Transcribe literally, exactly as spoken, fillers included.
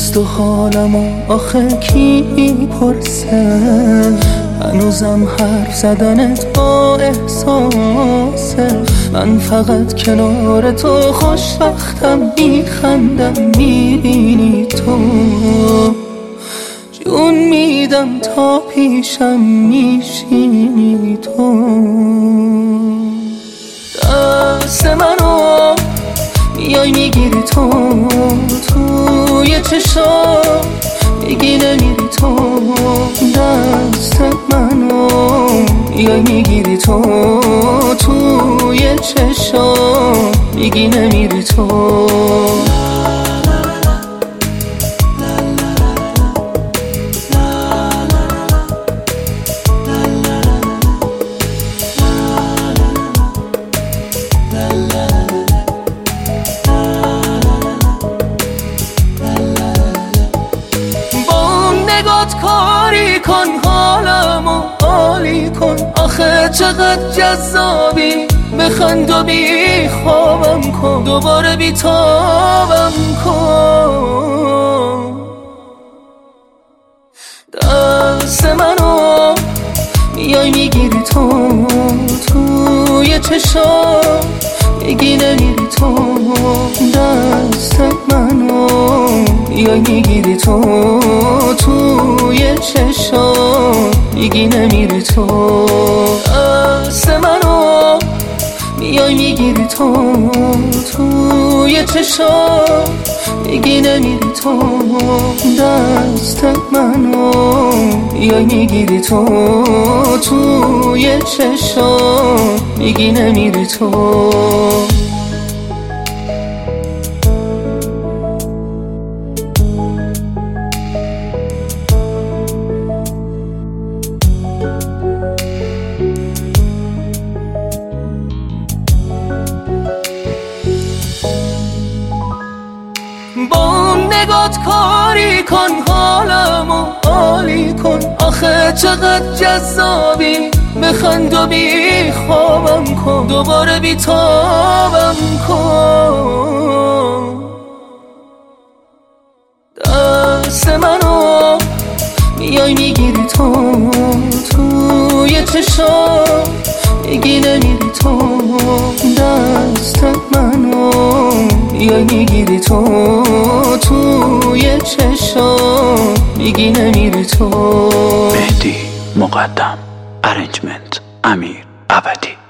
از تو حالمو آخه کی میپرسه؟ هنوزم حرف زدنت با احساسه. من فقط کنار تو خوشبختم، میخندم میبینی تو. جون میدم تا پیشم میشینی تو. دست منو میای میگیری تو، توی چشام میگی نمیری تو. دست منو میای میگیری تو، توی چشام میگی نمیری تو. کاری کن حالمو عالی کن، آخه چقدر جذابی. بخند و بی خوابم کن، دوباره بی تابم کن. دست منو میای میگیری تو، توی چشام میگی نمیری تو. دست منو میای میگیری تو، توی چشام میگی نمیری تو. دست منو میای میگیری تو، توی چشام میگی نمیری تو. دست منو میای میگیری تو، توی چشام میگی نمیری تو. با نگات کاری کن حالمو عالی کن، آخه چقدر جذابی. بخند و بی خوابم کن، دوباره بی تابم کن. دست منو میای میگیری تو، توی چشام میگی نمیری تو. دست منو میای میگیری تو، توی چشام میگی نمیری تو. مهدی مقدم، ارنجمنت امیر ابدی.